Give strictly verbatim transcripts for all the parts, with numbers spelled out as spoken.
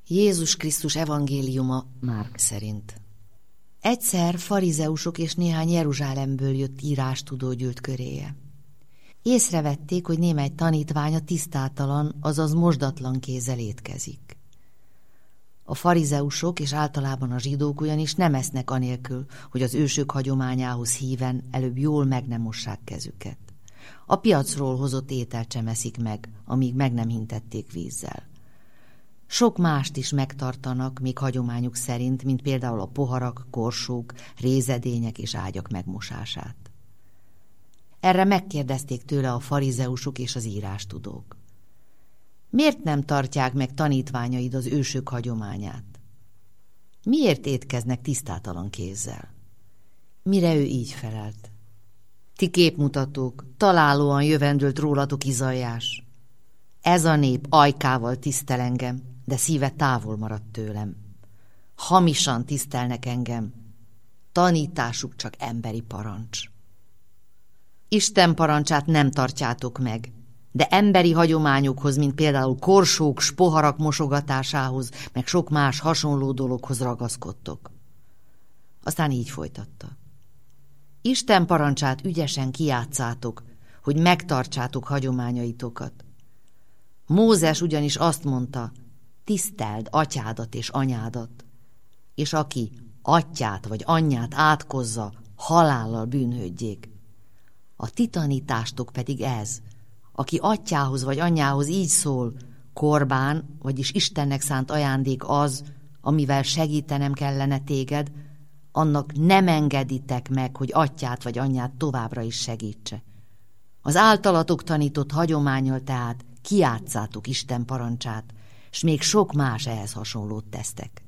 Jézus Krisztus evangéliuma Márk szerint. Egyszer farizeusok és néhány Jeruzsálemből jött írástudó gyűlt köréje. Észrevették, hogy némely tanítványa tisztátalan, azaz mosdatlan kézzel étkezik. A farizeusok és általában a zsidók ugyanis nem esznek anélkül, hogy az ősök hagyományához híven előbb jól meg nem mossák kezüket. A piacról hozott ételt sem eszik meg, amíg meg nem hintették vízzel. Sok mást is megtartanak, még hagyományuk szerint, mint például a poharak, korsók, rézedények és ágyak megmosását. Erre megkérdezték tőle a farizeusok és az írástudók. Miért nem tartják meg tanítványaid az ősök hagyományát? Miért étkeznek tisztátalan kézzel? Mire ő így felelt. Ti képmutatók, találóan jövendőlt rólatok izajás. Ez a nép ajkával tisztel engem, de szíve távol maradt tőlem. Hamisan tisztelnek engem, tanításuk csak emberi parancs. Isten parancsát nem tartjátok meg, de emberi hagyományokhoz, mint például korsók, s poharak mosogatásához, meg sok más hasonló dologhoz ragaszkodtok. Aztán így folytatta. Isten parancsát ügyesen kijátszátok, hogy megtartsátok hagyományaitokat. Mózes ugyanis azt mondta, tiszteld atyádat és anyádat, és aki atyát vagy anyját átkozza, halállal bűnhődjék. A ti tanítástok pedig ez, aki atyához vagy anyjához így szól, korbán, vagyis Istennek szánt ajándék az, amivel segítenem kellene téged, annak nem engeditek meg, hogy atyát vagy anyját továbbra is segítse. Az általatok tanított hagyománnyal tehát kijátszátok Isten parancsát, s még sok más ehhez hasonlót tesztek.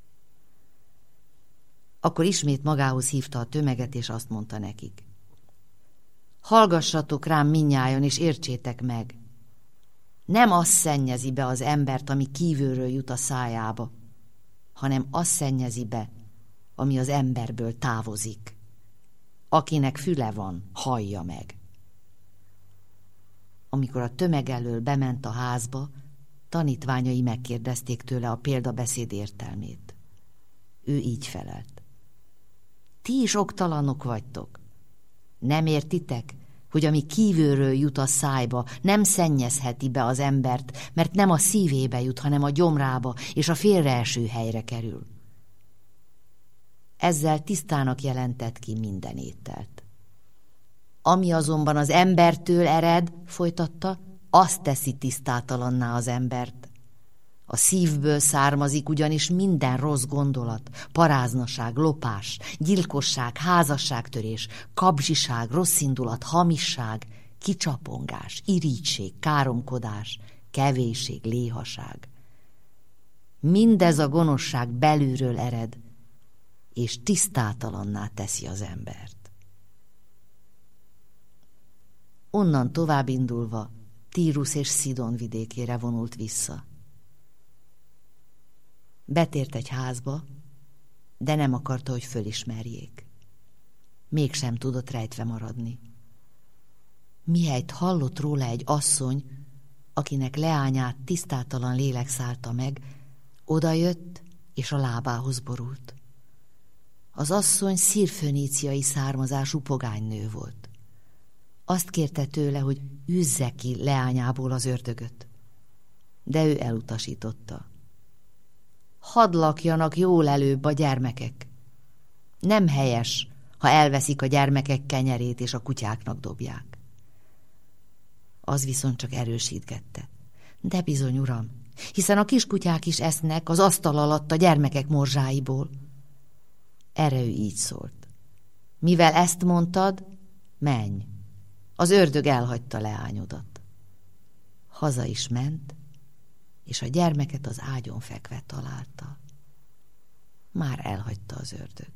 Akkor ismét magához hívta a tömeget, és azt mondta nekik. Hallgassatok rám mindnyájan, és értsétek meg. Nem az szennyezi be az embert, ami kívülről jut a szájába, hanem az szennyezi be, ami az emberből távozik. Akinek füle van, hallja meg. Amikor a tömeg elől bement a házba, tanítványai megkérdezték tőle a példabeszéd értelmét. Ő így felelt. Ti is oktalanok vagytok. Nem értitek, hogy ami kívülről jut a szájba, nem szennyezheti be az embert, mert nem a szívébe jut, hanem a gyomrába, és a félreeső helyre kerül. Ezzel tisztának jelentett ki minden ételt. Ami azonban az embertől ered, folytatta, azt teszi tisztátalanná az embert. A szívből származik ugyanis minden rossz gondolat, paráznaság, lopás, gyilkosság, házasságtörés, kabzsiság, rosszindulat, hamisság, kicsapongás, irigység, káromkodás, kevésség, léhaság. Mindez a gonoszság belülről ered, és tisztátalanná teszi az embert. Onnan tovább indulva Tírus és Szidon vidékére vonult vissza. Betért egy házba, de nem akarta, hogy fölismerjék. Mégsem tudott rejtve maradni. Mihelyt hallott róla egy asszony, akinek leányát tisztátalan lélek szállta meg, odajött és a lábához borult. Az asszony szírföníciai származású pogánynő volt. Azt kérte tőle, hogy üzze ki leányából az ördögöt. De ő elutasította. Hadd lakjanak jól előbb a gyermekek. Nem helyes, ha elveszik a gyermekek kenyerét és a kutyáknak dobják. Az viszont csak erősítgette. De bizony, uram, hiszen a kiskutyák is esznek az asztal alatt a gyermekek morzsáiból. Erre ő így szólt. Mivel ezt mondtad, menj. Az ördög elhagyta leányodat. Haza is ment, és a gyermeket az ágyon fekve találta. Már elhagyta az ördög.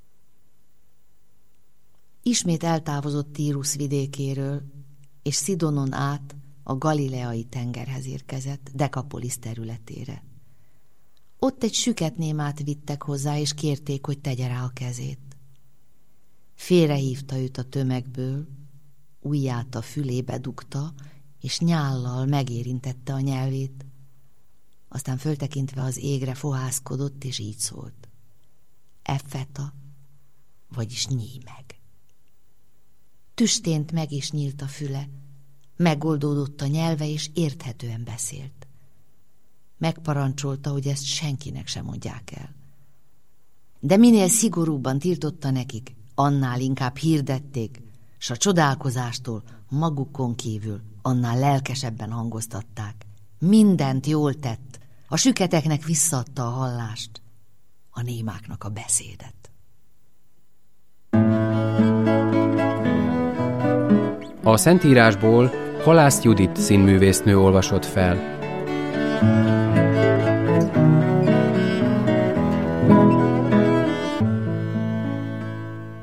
Ismét eltávozott Tírus vidékéről, és Szidonon át a galileai tengerhez érkezett, Dekapolisz területére. Ott egy süketnémát vittek hozzá, és kérték, hogy tegye rá a kezét. Félrehívta őt a tömegből, ujját a fülébe dugta, és nyállal megérintette a nyelvét. Aztán föltekintve az égre fohászkodott, és így szólt. Effeta, vagyis nyíj meg. Tüstént meg is nyílt a füle, megoldódott a nyelve, és érthetően beszélt. Megparancsolta, hogy ezt senkinek sem mondják el. De minél szigorúbban tiltotta nekik, annál inkább hirdették, s a csodálkozástól magukon kívül annál lelkesebben hangoztatták. Mindent jól tett, a süketeknek visszaadta a hallást, a némáknak a beszédet. A Szentírásból Halász Judit színművésznő olvasott fel.